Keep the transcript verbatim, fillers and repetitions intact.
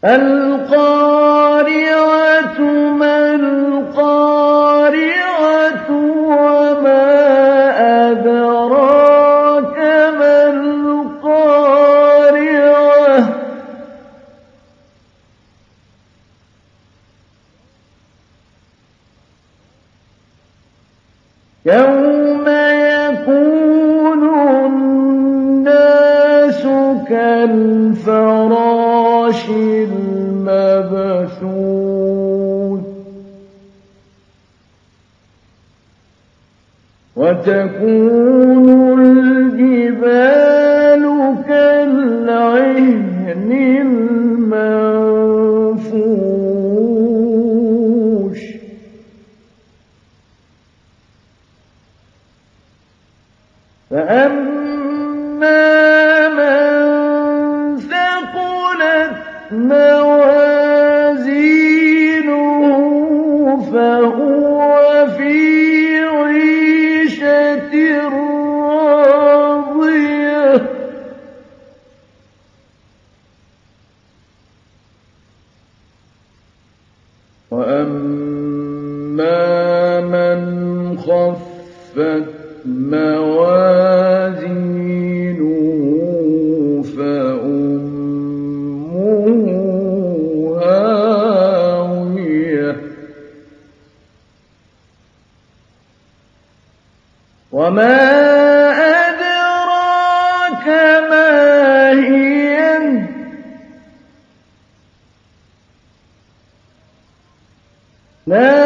القارعة ما القارعة وما أدراك ما القارعة يوم يكون الناس كالفراش المبثوث وتكون الجبال كالعهن المنفوش فأما من ثقلت موازينه فهو في عيشة راضية وأما من خفت موازينه فأمه هاوية وما أدراك ما هي لا